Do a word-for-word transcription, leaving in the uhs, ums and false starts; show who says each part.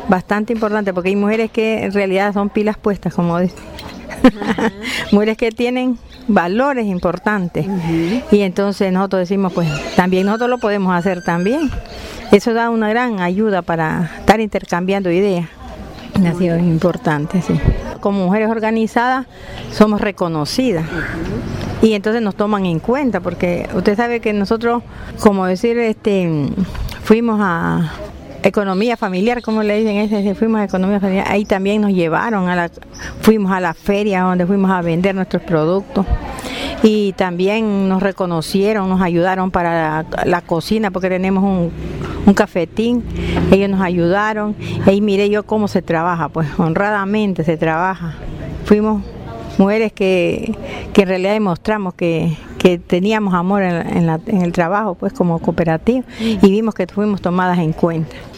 Speaker 1: bastante importante, porque hay mujeres que en realidad son pilas puestas, como dicen. Uh-huh. Mujeres que tienen valores importantes. Uh-huh. Y entonces nosotros decimos, pues también nosotros lo podemos hacer también. Eso da una gran ayuda para estar intercambiando ideas. Ha sido importante, sí. Como mujeres organizadas somos reconocidas. Uh-huh. Y entonces nos toman en cuenta, porque usted sabe que nosotros, como decir, este, fuimos a economía familiar, como le dicen, ese, fuimos a economía familiar, ahí también nos llevaron, a la, fuimos a la feria donde fuimos a vender nuestros productos. Y también nos reconocieron, nos ayudaron para la, la cocina, porque tenemos un, un cafetín, ellos nos ayudaron, y miré yo cómo se trabaja, pues honradamente se trabaja. Fuimos mujeres que, que en realidad demostramos que, que teníamos amor en, en, la, en el trabajo, pues como cooperativa, y vimos que fuimos tomadas en cuenta.